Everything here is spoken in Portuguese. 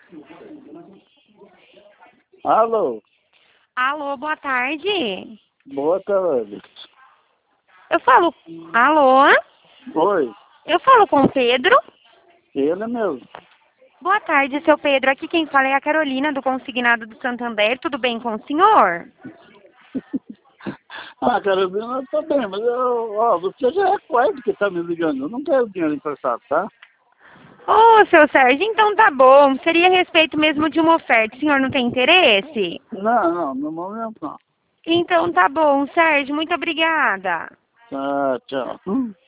Alô? Alô, boa tarde. Boa tarde. Eu falo... Alô? Oi, Eu falo com o Pedro. ele mesmo. Boa tarde, seu Pedro. Aqui quem fala é a Carolina, do Consignado do Santander. Tudo bem com o senhor? Ah, Carolina, tá bem, mas você já é quarto que tá me ligando. Eu não quero dinheiro emprestado, tá? Ô, seu Sérgio, então tá bom. Seria a respeito mesmo de uma oferta. O senhor não tem interesse? Não, no momento não. Então tá bom, Sérgio. Muito obrigada. Tá, tchau.